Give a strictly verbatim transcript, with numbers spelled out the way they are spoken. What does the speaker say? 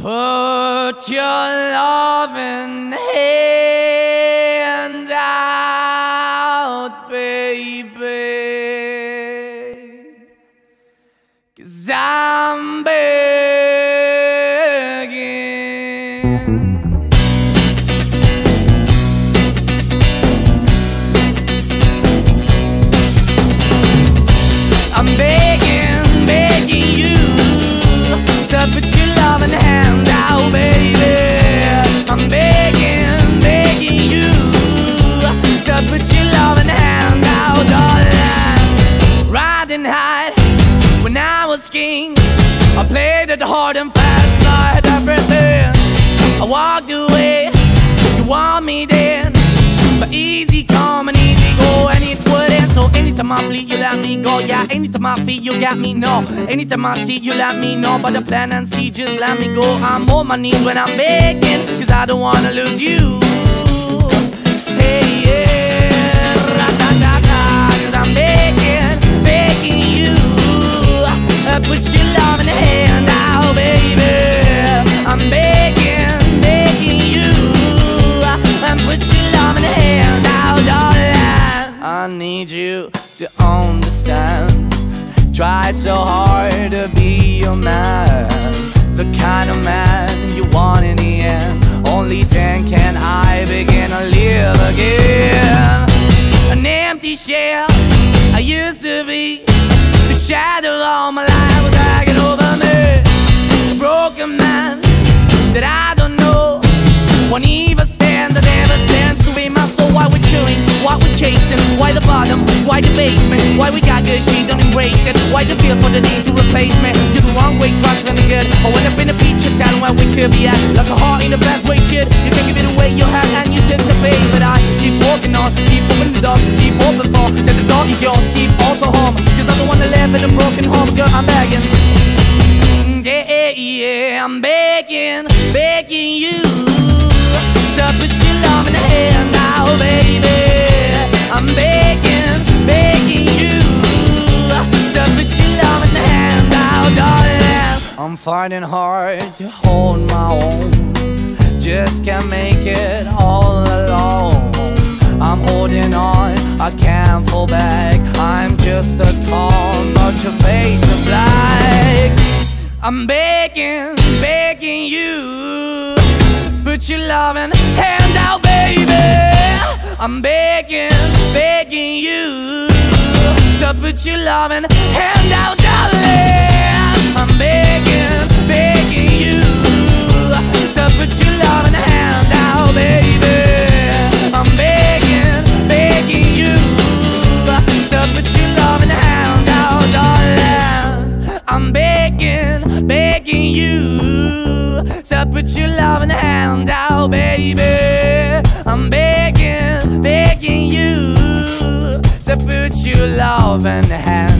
Put your loving hand out, baby, 'cause I'm begging. I'm begging, begging you to put your loving hand out, baby. I'm begging, begging you to put your loving hand out, darling. Riding high when I was king, I played it hard and fast, 'cause I had everything. I walked away, you want me then, but easy come and easy go, and it wouldn't. So anytime I bleed, you let me go. Yeah, anytime I feel, you got me, no. Anytime I see, you let me know. But the plan and see, just let me go. I'm on my knees when I'm begging, 'cause I don't wanna lose you. Hey, yeah, ra-da-da-da, 'cause I'm begging, begging you uh, put your love in the hand out, baby. I'm begging, begging you uh, and put your love in the hand out, darling. I need you to understand. Try so hard to be your man, the kind of man you want in the end. Only then can I begin to live again. An empty shell I used to be, the shadow all my life was dragging over me. A broken man that I don't know, won't even stand, that never stands to be my soul. Why we're chilling, why we're chasing, why the bottom, why the basement, why we got good, she don't embrace it, why the feel for the need to replace me. You're the wrong way, trying to be good. I went up in a feature town where we could be at, like a heart in the best way, shit. You can give it away, you have, and you take the bait. But I keep walking on, keep opening the door, keep open for that the door is yours, keep also home, 'cause I'm the one that live in a broken home. Girl, I'm begging, yeah, yeah, I'm begging, begging you to put your love in the hand now, baby. I'm begging, begging you to put your love in the hand now, darling. I'm finding hard to hold my own, just can't make it all alone. I'm holding on, I can't fall back, I'm just a call, but your face is black. I'm begging, begging you, put your loving hand out, baby. I'm begging, begging you to put your loving hand out, darling. I'm begging, begging you to put your loving hand out, baby. I'm begging, begging you to put your loving hand out, darling. I'm begging, begging you to put your loving hand out, baby. I'm begging, begging you to put your loving hand